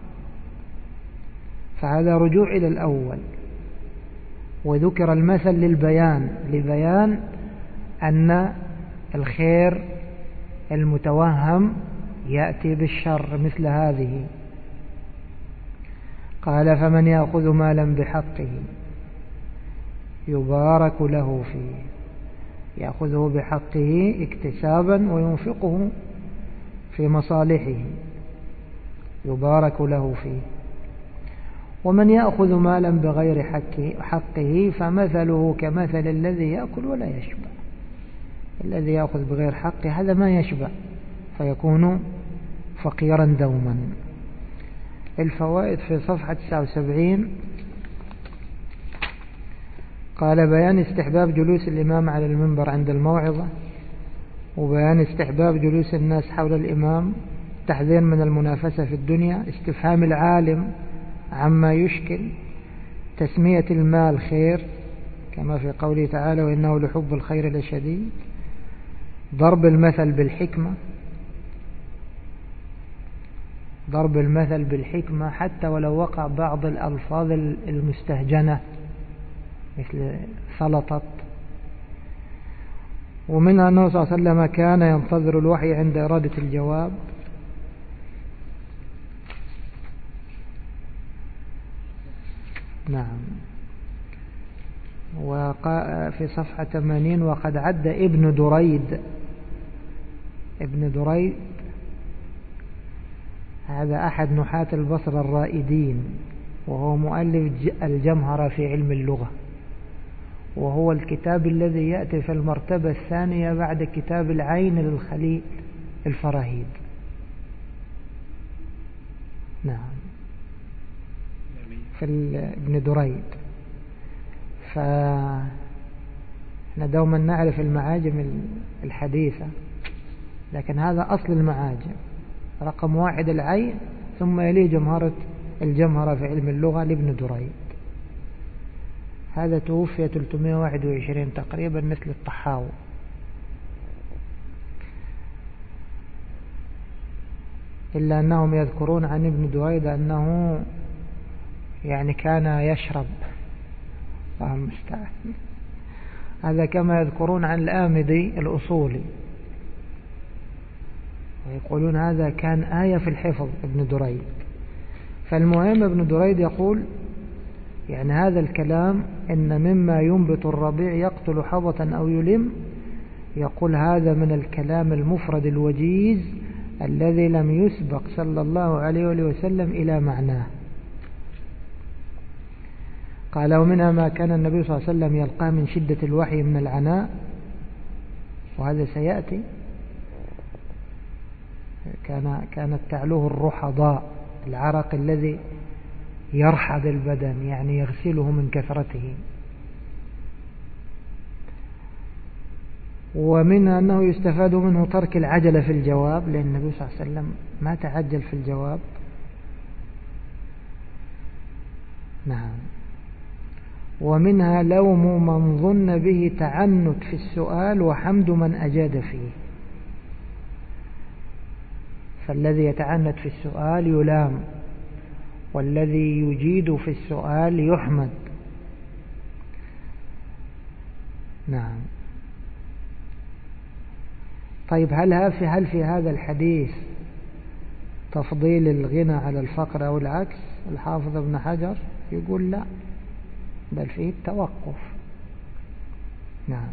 فهذا رجوع إلى الأول. وذكر المثل لبيان أن الخير المتوهم يأتي بالشر مثل هذه. قال فمن يأخذ مالا بحقه يبارك له فيه، يأخذه بحقه اكتسابا وينفقه في مصالحه، يبارك له فيه. ومن يأخذ مالا بغير حقه فمثله كمثل الذي يأكل ولا يشبع. الذي يأخذ بغير حقه هذا ما يشبع، فيكون فقيرا دوما. الفوائد في صفحة 79. قال بيان استحباب جلوس الإمام على المنبر عند الموعظة، وبيان استحباب جلوس الناس حول الإمام، تحذير من المنافسة في الدنيا، استفهام العالم عما يشكل، تسمية المال خير كما في قوله تعالى وإنه لحب الخير لشديد، ضرب المثل بالحكمة حتى ولو وقع بعض الألفاظ المستهجنة مثل سلطت. ومنها أنه صلى الله عليه وسلم كان ينتظر الوحي عند إرادة الجواب. نعم. وفي صفحة 80 وقد عد ابن دريد هذا أحد نحاة البصرة الرائدين، وهو مؤلف الجمهرة في علم اللغة، وهو الكتاب الذي يأتي في المرتبة الثانية بعد كتاب العين للخليل الفراهيد. نعم، في ابن دريد. فاحنا دوما نعرف المعاجم الحديثة، لكن هذا أصل المعاجم، رقم 1 العين، ثم يليه الجمهرة في علم اللغة لابن دريد. هذا توفي 321 تقريبا مثل الطحاوي. إلا أنهم يذكرون عن ابن دريد أنه يعني كان يشرب، الله المستعان. هذا كما يذكرون عن الآمدي الأصولي، ويقولون هذا كان آية في الحفظ ابن دريد. فالمهم ابن دريد يقول يعني هذا الكلام إن مما ينبت الربيع يقتل حظة أو يلم، يقول هذا من الكلام المفرد الوجيز الذي لم يسبق صلى الله عليه وسلم إلى معناه. قال ومنها ما كان النبي صلى الله عليه وسلم يلقاه من شدة الوحي من العناء، وهذا سيأتي. كانت تعلوه الرحضاء، العرق الذي يرحض البدن، يعني يغسله من كثرته. ومنها أنه يستفاد منه ترك العجلة في الجواب، لأن النبي صلى الله عليه وسلم ما تعجل في الجواب. نعم. ومنها لوم من ظن به تعنت في السؤال وحمد من أجاد فيه. فالذي يتعنت في السؤال يلام، والذي يجيد في السؤال يحمد. نعم. طيب هل في هذا الحديث تفضيل الغنى على الفقر أو العكس؟ الحافظ ابن حجر يقول لا، بل فيه التوقف. نعم.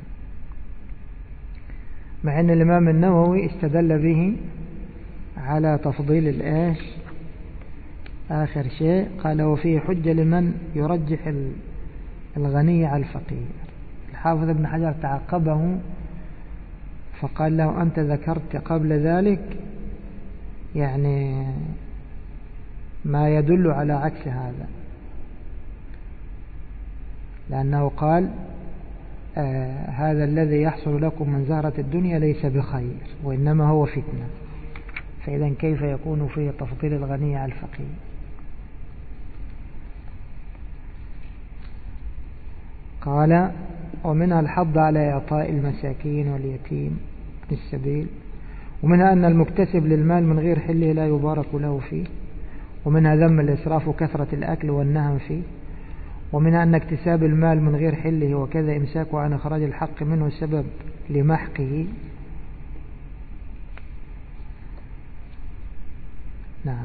مع أن الإمام النووي استدل به على تفضيل الآش آخر شيء، قال وفيه حجة لمن يرجح الغني على الفقير. الحافظ ابن حجر تعقبه فقال له أنت ذكرت قبل ذلك يعني ما يدل على عكس هذا، لأنه قال هذا الذي يحصل لكم من زهرة الدنيا ليس بخير وإنما هو فتنة، فإذا كيف يكون فيه تفضيل الغني على الفقير؟ قال ومنها الحض على إعطاء المساكين واليتيم ابن السبيل، ومنها أن المكتسب للمال من غير حله لا يبارك له فيه، ومنها ذم الإسراف وكثرة الأكل والنهم فيه، ومنها أن اكتساب المال من غير حله وكذا إمساكه عن إخراج الحق منه سبب لمحقه. نعم.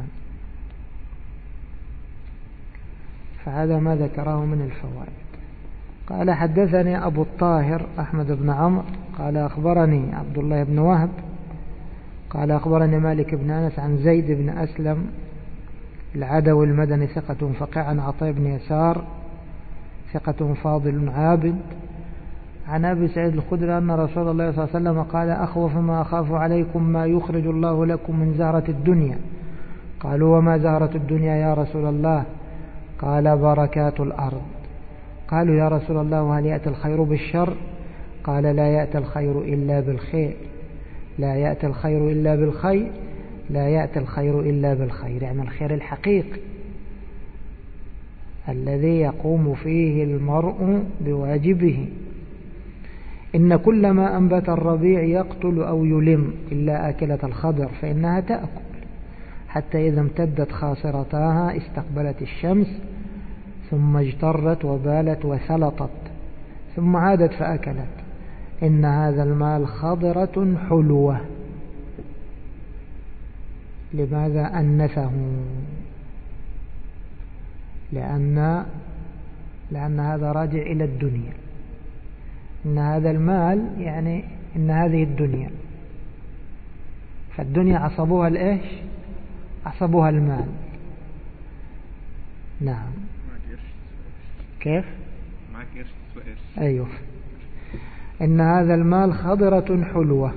فهذا ما ذكره من الفوائد. قال حدثني أبو الطاهر أحمد بن عمرو قال أخبرني عبد الله بن وهب قال أخبرني مالك بن أنس عن زيد بن أسلم العدوي المدني ثقة فقيه، عن عطاء بن يسار ثقة فاضل عابد، عن أبي سعيد الخدري أن رسول الله صلى الله عليه وسلم قال أخوف ما أخاف عليكم ما يخرج الله لكم من زهرة الدنيا. قالوا وما زهرة الدنيا يا رسول الله؟ قال بركات الأرض. قالوا يا رسول الله هل يأتي الخير بالشر؟ قال لا يأتي الخير إلا بالخير، لا يأتي الخير إلا بالخير، لا يأتي الخير إلا بالخير، يعني الخير الحقيقي الذي يقوم فيه المرء بواجبه. إن كل ما أنبت الربيع يقتل أو يلم إلا آكلة الخضر فإنها تأكل حتى إذا امتدت خاصرتاها استقبلت الشمس ثم اجترت وبالت وثلطت ثم عادت فأكلت. إن هذا المال خضرة حلوة. لماذا أنثه؟ لأن هذا راجع إلى الدنيا. إن هذا المال يعني إن هذه الدنيا، فالدنيا عصبوها الإيش؟ حسبها المال. نعم. كيف؟ أيوه. إن هذا المال خضرة حلوة،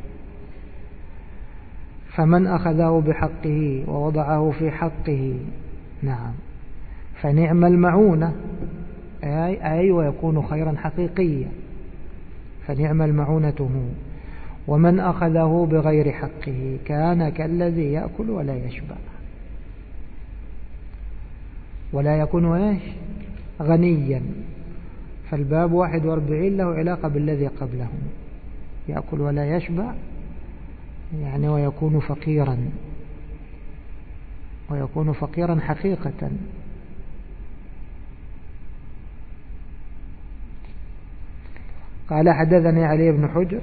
فمن أخذه بحقه ووضعه في حقه نعم فنعم المعونة، أي ويكون خيرا حقيقيا، فنعم المعونة. ومن أخذه بغير حقه كان كالذي يأكل ولا يشبع، ولا يكون إيش غنيا. فالباب 41 له علاقة بالذي قبله، يأكل ولا يشبع يعني ويكون فقيرا، ويكون فقيرا حقيقة. قال حدثني علي بن حجر.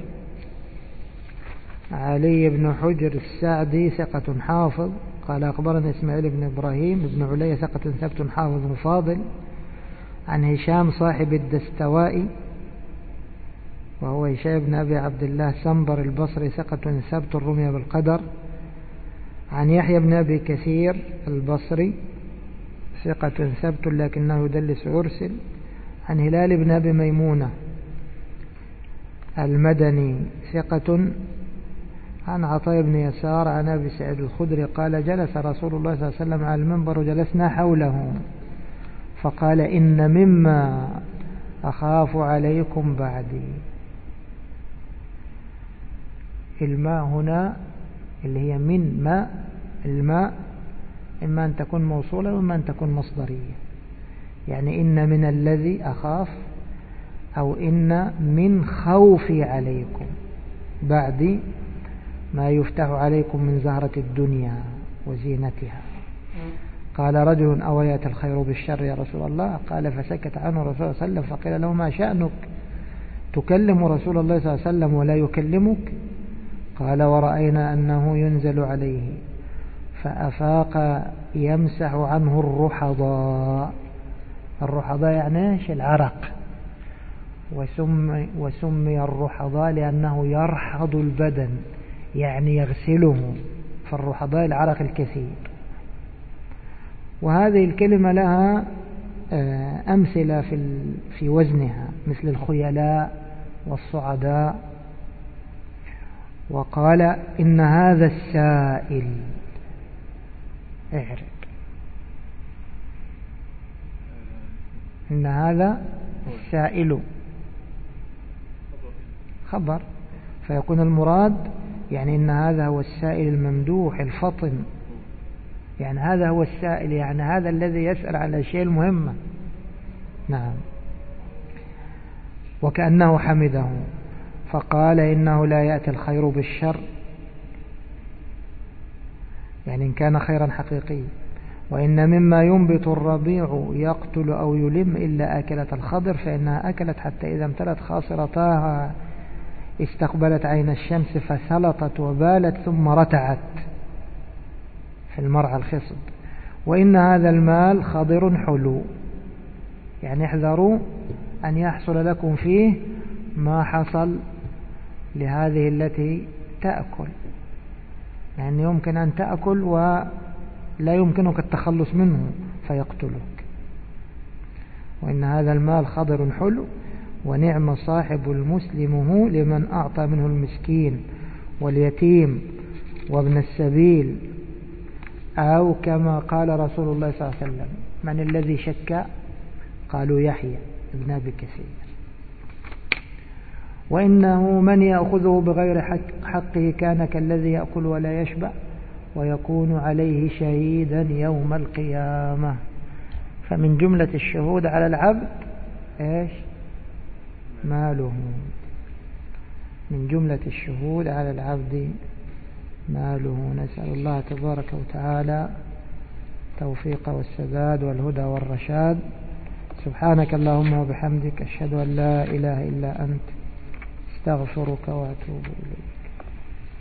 علي بن حجر السعدي ثقة حافظ. قال أخبرنا إسماعيل بن إبراهيم بن علي ثقة ثبت حافظ فاضل، عن هشام صاحب الدستوائي وهو هشام بن أبي عبد الله سنبر البصري ثقة ثبت رمي بالقدر، عن يحيى بن أبي كثير البصري ثقة ثبت لكنه يدلس ويرسل، عن هلال بن أبي ميمونة المدني ثقة، عن عطاء بن يسار عن أبي سعيد الخدري قال جلس رسول الله صلى الله عليه وسلم على المنبر وجلسنا حوله فقال إن مما أخاف عليكم بعدي. الماء هنا اللي هي من ماء، الماء إما أن تكون موصولة وإما أن تكون مصدرية، يعني إن من الذي أخاف أو إن من خوفي عليكم بعد ما يفتح عليكم من زهرة الدنيا وزينتها. قال رجل أو يأتي الخير بالشر يا رسول الله؟ قال فسكت عنه رسول الله صلى الله عليه وسلم فقيل له ما شأنك تكلم رسول الله صلى الله عليه وسلم ولا يكلمك؟ قال ورأينا أنه ينزل عليه فأفاق يمسح عنه الرحضاء. الرحضاء يعني ايش؟ العرق. وسمي الرحضاء لأنه يرحض البدن يعني يغسله، فالرحضاء العرق الكثير. وهذه الكلمة لها أمثلة في وزنها مثل الخيلاء والصعداء. وقال إن هذا السائل، اعرف إن هذا السائل خبر، فيكون المراد يعني إن هذا هو السائل الممدوح الفطن، يعني هذا هو السائل، يعني هذا الذي يسأل على الأشياء المهمة. نعم. وكأنه حمده فقال إنه لا يأتي الخير بالشر، يعني إن كان خيرا حقيقي. وإن مما ينبت الربيع يقتل أو يلم إلا أكلة الخضر فإنها أكلت حتى إذا امتلت خاصرتاها استقبلت عين الشمس فسلطت وبالت ثم رتعت في المرعى الخصب. وإن هذا المال خضر حلو، يعني احذروا أن يحصل لكم فيه ما حصل لهذه التي تأكل، يعني يمكن أن تأكل ولا يمكنك التخلص منه فيقتلك. وإن هذا المال خضر حلو ونعم صاحب المسلم هو لمن أعطى منه المسكين واليتيم وابن السبيل، أو كما قال رسول الله صلى الله عليه وسلم من الذي شك؟ قالوا يحيى ابن أبي كثير. وإنه من يأخذه بغير حقه كان كالذي يأكل ولا يشبع ويكون عليه شهيدا يوم القيامة. فمن جملة الشهود على العبد إيش؟ ماله. من جملة الشهود على العبد ماله. نسأل الله تبارك وتعالى التوفيق والسداد والهدى والرشاد. سبحانك اللهم وبحمدك أشهد أن لا إله إلا أنت استغفرك وأتوب إليك.